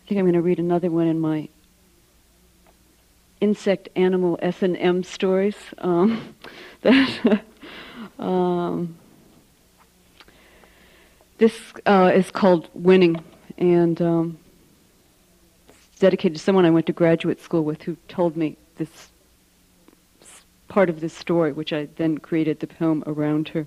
think I'm going to read another one in my insect, animal, S&M stories. This is called Winning, and it's dedicated to someone I went to graduate school with who told me this part of this story, which I then created the poem around her.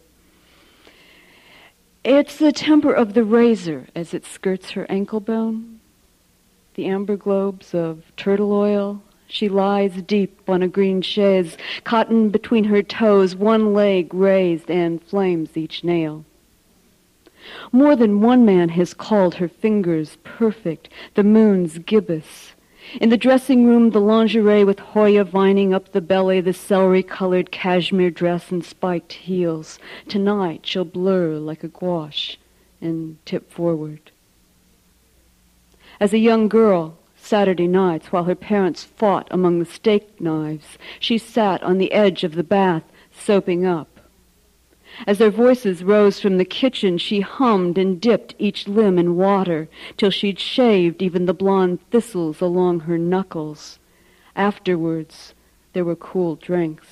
It's the temper of the razor as it skirts her ankle bone, the amber globes of turtle oil. She lies deep on a green chaise, cotton between her toes, one leg raised, and flames each nail. More than one man has called her fingers perfect, the moon's gibbous. In the dressing room, the lingerie with Hoya vining up the belly, the celery-colored cashmere dress and spiked heels. Tonight she'll blur like a gouache and tip forward. As a young girl, Saturday nights, while her parents fought among the steak knives, she sat on the edge of the bath, soaping up. As their voices rose from the kitchen, she hummed and dipped each limb in water till she'd shaved even the blonde thistles along her knuckles. Afterwards, there were cool drinks.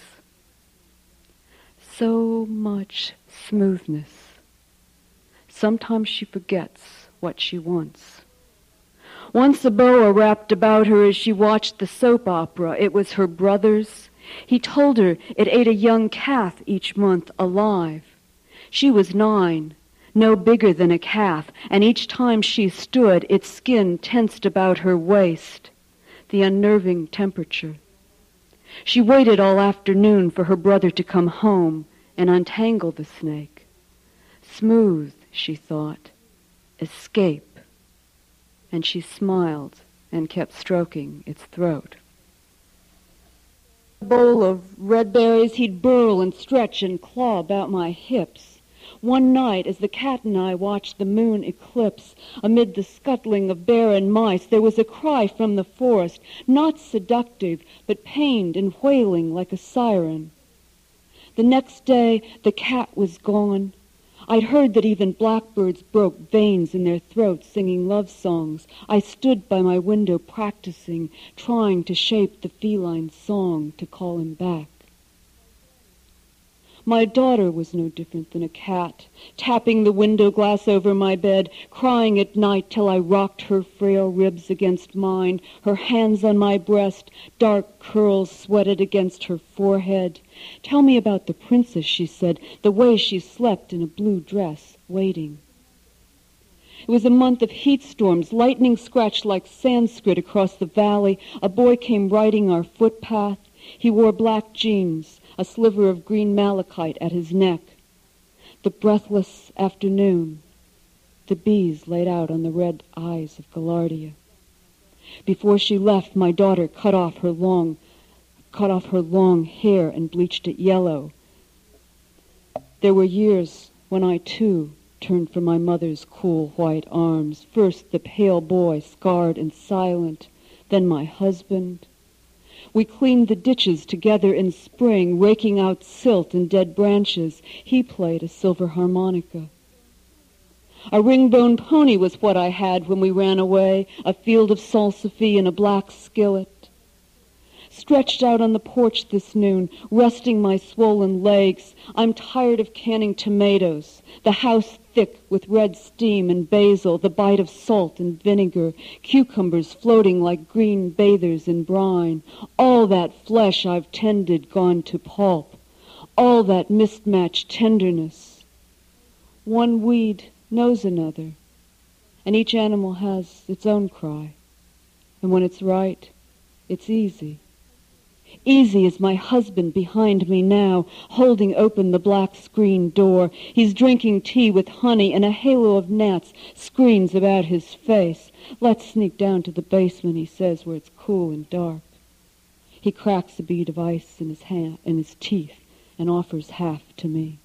So much smoothness. Sometimes she forgets what she wants. Once a boa wrapped about her as she watched the soap opera. It was her brother's. He told her it ate a young calf each month alive. She was 9, no bigger than a calf, and each time she stood, its skin tensed about her waist, the unnerving temperature. She waited all afternoon for her brother to come home and untangle the snake. Smooth, she thought, escape. And she smiled and kept stroking its throat. A bowl of red berries, he'd burl and stretch and claw about my hips. One night, as the cat and I watched the moon eclipse, amid the scuttling of bear and mice, there was a cry from the forest, not seductive, but pained and wailing like a siren. The next day, the cat was gone. I'd heard that even blackbirds broke veins in their throats singing love songs. I stood by my window practicing, trying to shape the feline song to call him back. My daughter was no different than a cat, tapping the window glass over my bed, crying at night till I rocked her frail ribs against mine, her hands on my breast, dark curls sweated against her forehead. Tell me about the princess, she said, the way she slept in a blue dress, waiting. It was a month of heat storms. Lightning scratched like Sanskrit across the valley. A boy came riding our footpath. He wore black jeans, a sliver of green malachite at his neck. The breathless afternoon, the bees laid out on the red eyes of Gaillardia. Before she left, my daughter cut off her long hair and bleached it yellow. There were years when I, too, turned from my mother's cool white arms. First the pale boy, scarred and silent, then my husband. We cleaned the ditches together in spring, raking out silt and dead branches. He played a silver harmonica. A ring-bone pony was what I had when we ran away, a field of salsify and a black skillet. Stretched out on the porch this noon, resting my swollen legs, I'm tired of canning tomatoes, the house thick with red steam and basil, the bite of salt and vinegar, cucumbers floating like green bathers in brine, all that flesh I've tended gone to pulp, all that mismatched tenderness. One weed knows another, and each animal has its own cry, and when it's right, it's easy. Easy as my husband behind me now, holding open the black screen door. He's drinking tea with honey, and a halo of gnats screens about his face. Let's sneak down to the basement, he says, where it's cool and dark. He cracks a bead of ice in his teeth and offers half to me.